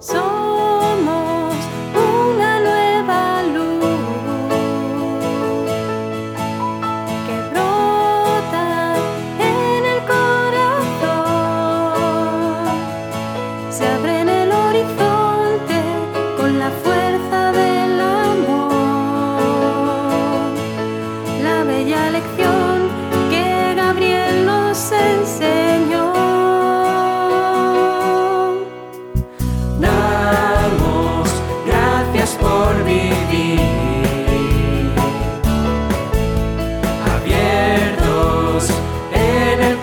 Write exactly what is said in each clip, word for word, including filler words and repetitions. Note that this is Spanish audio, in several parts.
Somos una nueva luz que brota en el corazón. Se abre en el horizonte con la fuerza del amor. La bella lección que Gabriel nos enseñó. Por vivir abiertos en el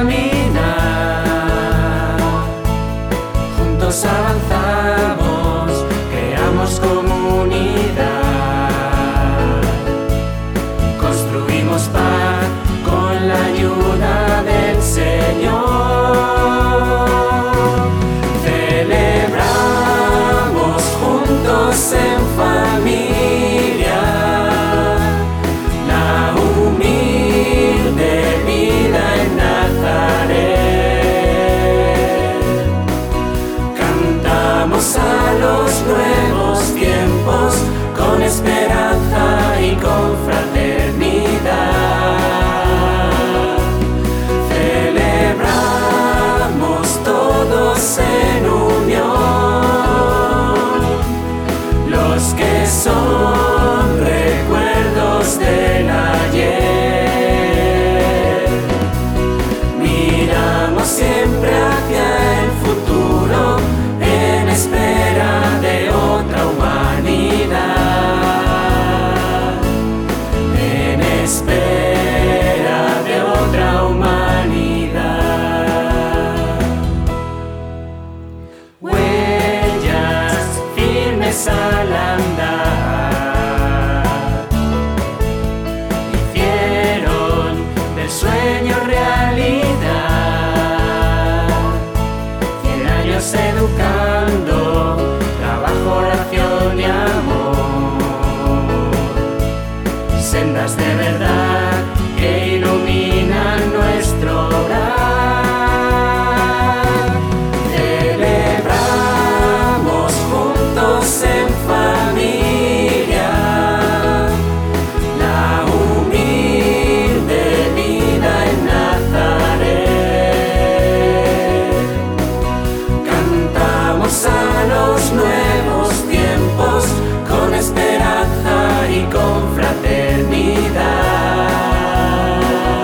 caminar, juntos avanzamos, creamos comunidad, construimos paz con la ayuda del Señor. Celebramos juntos en familia la humilde vida en Nazaret. Cantamos a los nuevos tiempos con esperanza y con fraternidad. Celebramos todos en unión los que son recuerdos del ayer. Miramos siempre hacia el futuro en espera de otra humanidad, en espera de otra humanidad. Huellas firmes al andar hicieron del sueño realidad. Cien años educando, trabajo, oración y amor, sendas de verdad que iluminan nuestro obrar. Celebramos juntos en familia la humilde vida en Nazaret. Cantamos a los nuevos tiempos con esperanza y con fraternidad.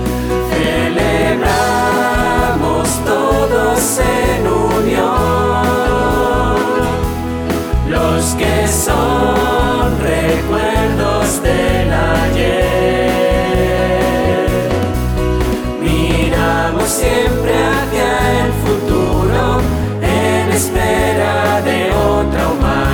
Celebramos todos en unión los que son recuerdos del ayer. Miramos siempre hacia el futuro en espera de otra humanidad.